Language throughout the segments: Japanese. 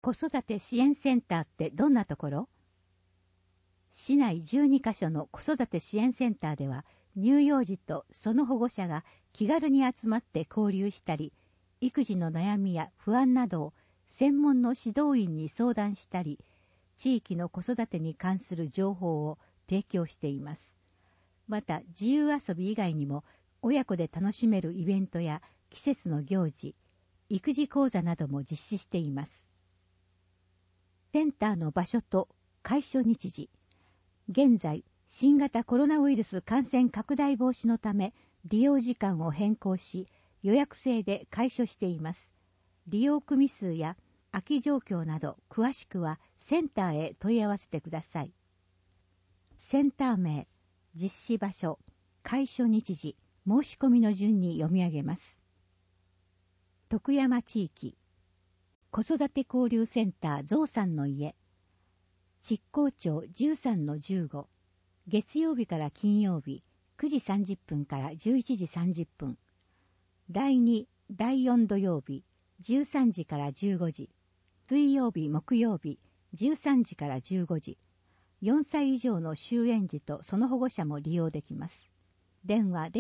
子育て支援センターってどんなところ？市内12カ所の子育て支援センターでは、乳幼児とその保護者が気軽に集まって交流したり、育児の悩みや不安などを専門の指導員に相談したり、地域の子育てに関する情報を提供しています。また、自由遊び以外にも、親子で楽しめるイベントや季節の行事、育児講座なども実施しています。センターの場所と開所日時。現在、新型コロナウイルス感染拡大防止のため、利用時間を変更し、予約制で開所しています。利用組数や空き状況など、詳しくはセンターへ問い合わせてください。センター名、実施場所、開所日時、申し込みの順に読み上げます。徳山地域、子育て交流センターゾウさんの家、築港町 13-15、月曜日から金曜日、9時30分から11時30分。第2、第4土曜日、13時から15時。水曜日、木曜日、13時から15時。4歳以上の就園児とその保護者も利用できます。電話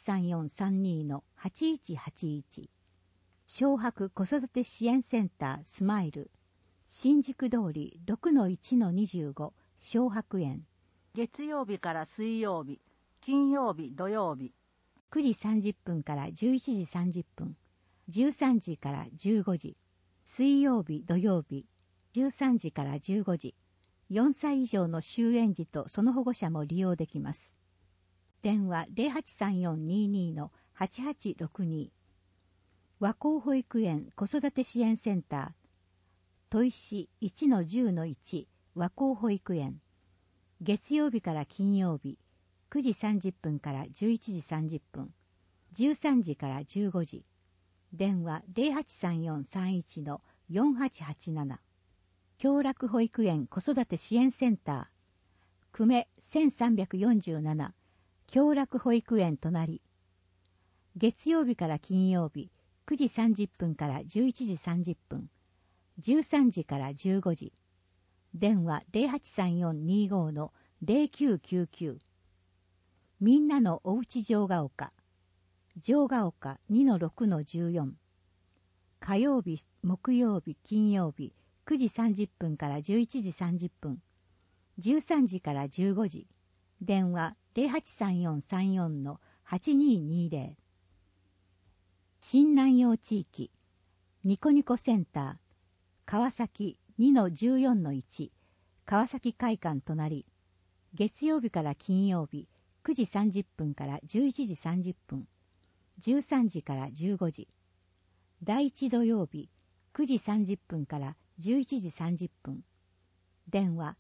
083432-8181。小白子育て支援センタースマイル。新宿通り 6-1-25 小白園。 月曜日から水曜日、金曜日、土曜日。 9時30分から11時30分。13時から15時。水曜日、土曜日。13時から15時。4歳以上の就園児とその保護者も利用できます。電話 083422-8862。和光保育園子育て支援センター。砥石 1-10-1 和光保育園。月曜日から金曜日、9時30分から11時30分。13時から15時。電話 083431-4887。共楽保育園子育て支援センター。久米1347。共楽保育園隣。月曜日から金曜日、9時30分から11時30分。13時から15時。電話 083425-0999。みんなのおうち城ヶ丘。城ヶ丘 2-6-14。火曜日、木曜日、金曜日、9時30分から11時30分。13時から15時。電話 083434-8220。新南陽地域。ニコニコセンター。川崎 2-14-1。川崎会館隣。月曜日から金曜日、9時30分から11時30分。13時から15時。第1土曜日、9時30分から11時30分。電話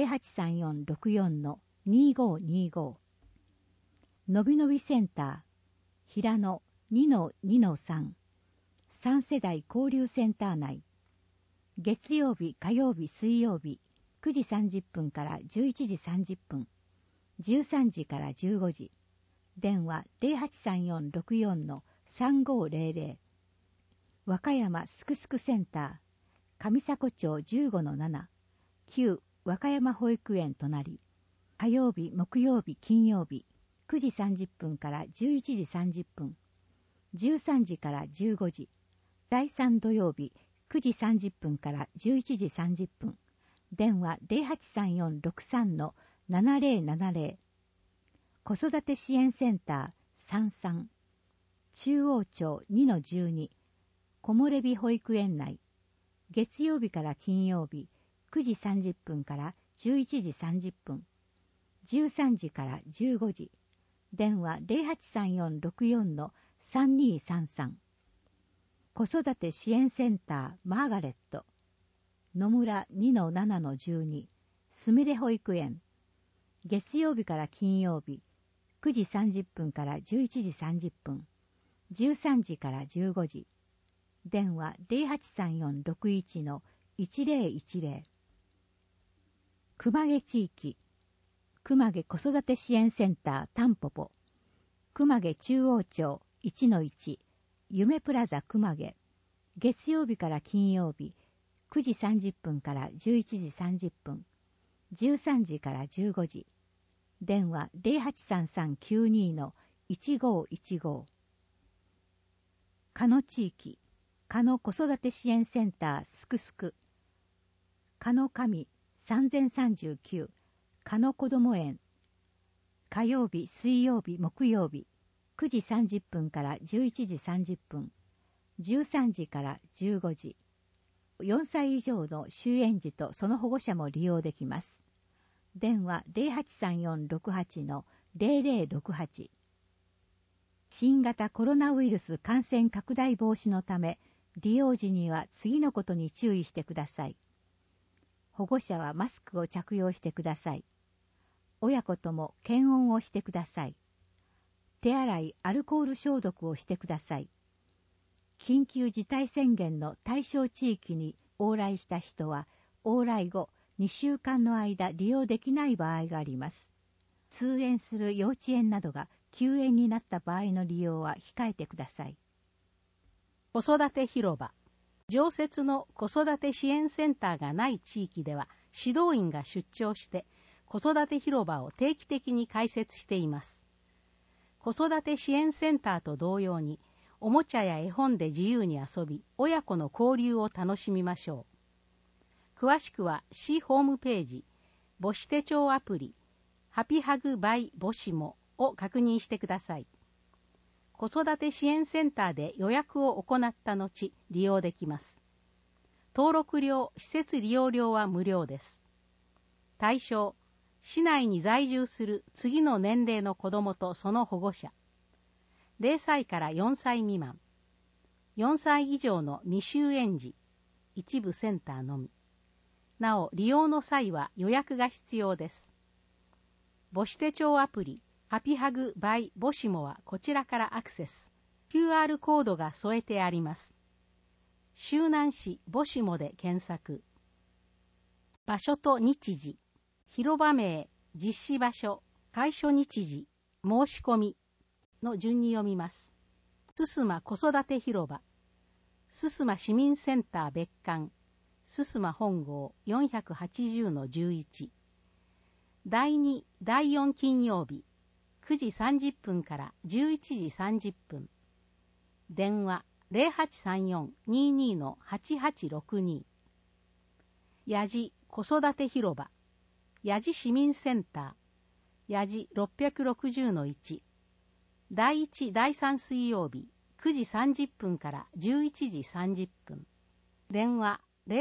083464-2525。のびのびセンター。平野 2-2-3。3世代交流センター内。月曜日、火曜日、水曜日、9時30分から11時30分。13時から15時。電話 083464-3500。和歌山すくすくセンター。上迫町 15-7。旧和歌山保育園隣。火曜日、木曜日、金曜日、9時30分から11時30分。13時から15時。第3土曜日、9時30分から11時30分。電話 083463-7070。子育て支援センター33。中央町 2-12。木漏れ日保育園内。月曜日から金曜日、9時30分から11時30分。13時から15時。電話 083464-3233。子育て支援センターマーガレット。野村 2-7-12。すみれ保育園。月曜日から金曜日、9時30分から11時30分。13時から15時。電話 083461-1010。熊毛地域。熊毛子育て支援センタータンポポ。熊毛中央町 1-1。夢プラザ熊毛。月曜日から金曜日、 9時30分から11時30分、13時から15時。電話 083392-1515。加野地域、加野子育て支援センターすくすく。加野上3039、加野こども園。火曜日、水曜日、木曜日、9時30分から11時30分、13時から15時。4歳以上の就園児とその保護者も利用できます。電話 083468-0068。新型コロナウイルス感染拡大防止のため、利用時には次のことに注意してください。保護者はマスクを着用してください。親子とも検温をしてください。手洗い、アルコール消毒をしてください。緊急事態宣言の対象地域に往来した人は、往来後2週間の間利用できない場合があります。通園する幼稚園などが休園になった場合の利用は控えてください。 子育て広場。常設の子育て支援センターがない地域では、指導員が出張して子育て広場を定期的に開設しています。子育て支援センターと同様に、おもちゃや絵本で自由に遊び、親子の交流を楽しみましょう。詳しくは市ホームページ、母子手帳アプリ、ハピハグバイ母子もを確認してください。子育て支援センターで予約を行った後、利用できます。登録料、施設利用料は無料です。対象、市内に在住する次の年齢の子どもとその保護者。0歳から4歳未満。4歳以上の未就園児。一部センターのみ。なお、利用の際は予約が必要です。母子手帳アプリ、ハピハグバイ母子もはこちらからアクセス。QR コードが添えてあります。周南市母子もで検索。場所と日時。広場名、実施場所、開所日時、申し込みの順に読みます。すすま子育て広場、すすま市民センター別館、すすま本郷 480-11。第2、第4金曜日、9時30分から11時30分。電話 0834-22-8862。やじ子育て広場、やじ市民センター、やじ 660-1。第1、第3水曜日、9時30分から11時30分。電話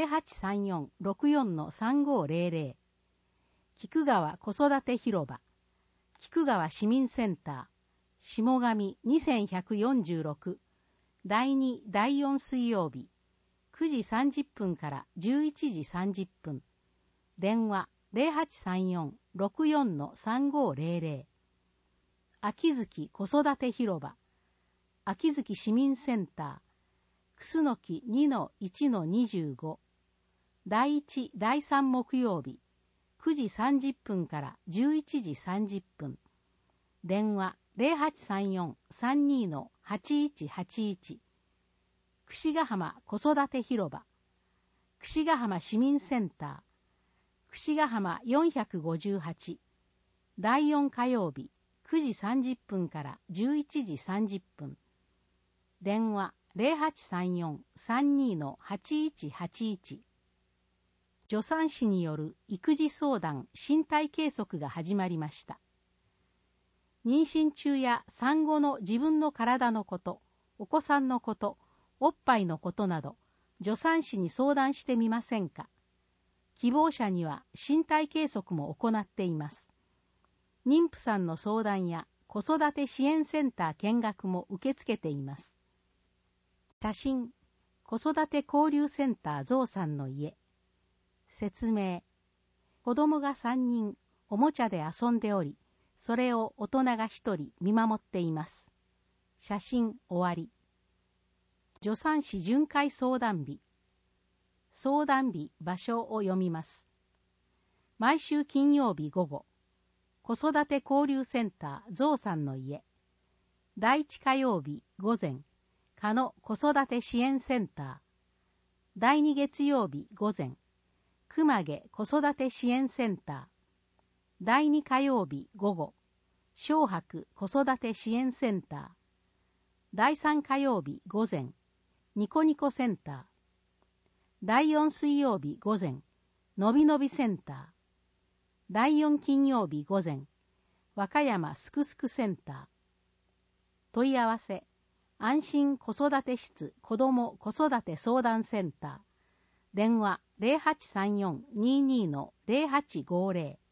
0834-64-3500。菊川子育て広場、菊川市民センター、下上2146。第2、第4水曜日、9時30分から11時30分。電話0834-64-3500。秋月子育て広場、秋月市民センター、くすのき 2-1-25。第1、第3木曜日、9時30分から11時30分。電話0834-32-8181。櫛ヶ浜子育て広場、櫛ヶ浜市民センター、櫛ヶ浜458。第4火曜日、9時30分から11時30分。電話0834-32-8181。助産師による育児相談身体計測が始まりました。妊娠中や産後の自分の体のこと、お子さんのこと、おっぱいのことなど、助産師に相談してみませんか。希望者には身体計測も行っています。妊婦さんの相談や子育て支援センター見学も受け付けています。写真、子育て交流センターゾウさんの家。説明、子供が3人おもちゃで遊んでおり、それを大人が1人見守っています。写真終わり。助産師巡回相談日。相談日、場所を読みます。毎週金曜日午後、子育て交流センターゾウさんの家。第1火曜日午前、加野子育て支援センター。 第2月曜日午前、熊毛子育て支援センター。第2火曜日午後、小白子育て支援センター。第3火曜日午前、ニコニコセンター。第4水曜日午前、のびのびセンター。第4金曜日午前、和歌山すくすくセンター。問い合わせ、安心子育て室子ども子育て相談センター。電話 0834-22-0850